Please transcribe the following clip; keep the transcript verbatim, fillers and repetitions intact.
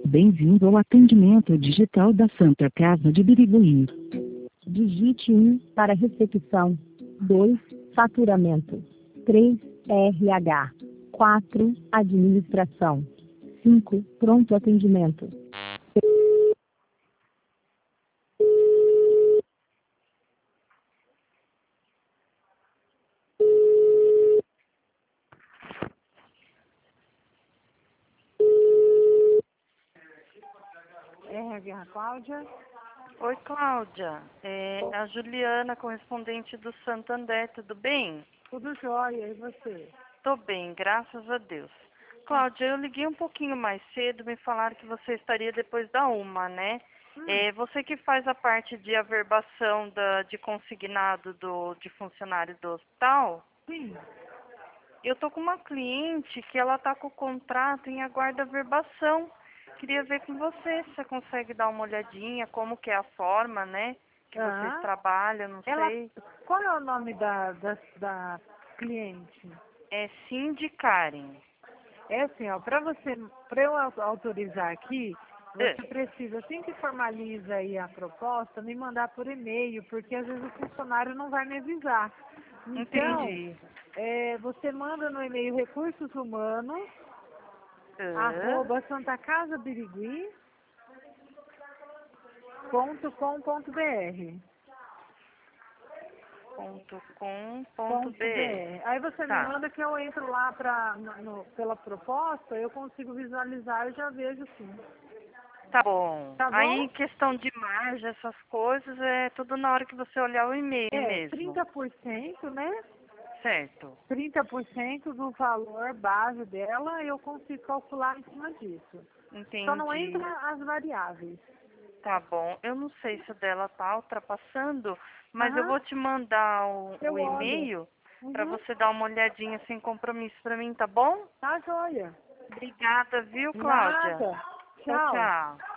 Bem-vindo ao atendimento digital da Santa Casa de Birigui. Digite um para recepção, dois faturamento, três R H, quatro administração, cinco pronto atendimento. R H, Cláudia. Oi, Cláudia. É a Juliana, correspondente do Santander, tudo bem? Tudo jóia, e você? Tô bem, graças a Deus. Cláudia, eu liguei um pouquinho mais cedo, me falaram que você estaria depois da uma, né? Hum. É, você que faz a parte de averbação da, de consignado do, de funcionário do hospital? Sim. Eu tô com uma cliente que ela tá com o contrato em aguarda averbação. Queria ver com você se você consegue dar uma olhadinha, como que é a forma, né? Que vocês Ah, trabalham, não ela, sei. qual é o nome da, da, da cliente? É Cindy Karen. É assim, ó, para você, para eu au- autorizar aqui, É, você precisa, assim que formaliza aí a proposta, me mandar por e-mail, porque às vezes o funcionário não vai me avisar. Então, entendi. é, você manda no e-mail recursos humanos, É, arroba santacasabirigui ponto com ponto br. ponto com ponto Ponto br. .br. Aí você me Tá, manda que eu entro lá pra, no, no- pela proposta, eu consigo visualizar e já vejo sim. tá bom. Tá bom? Aí, questão de margem, essas coisas, é tudo na hora que você olhar o e-mail É, mesmo. trinta por cento, né? Certo. trinta por cento do valor base dela eu consigo calcular em cima disso. Só não Entendi. entra as variáveis. Tá bom. Eu não sei se o dela tá ultrapassando, mas eu Aham, vou te mandar o, eu o olho. e-mail para Uhum, você dar uma olhadinha sem compromisso para mim, tá bom? tá joia. Obrigada, viu, Cláudia? Nada. Tchau, Tchau. tchau.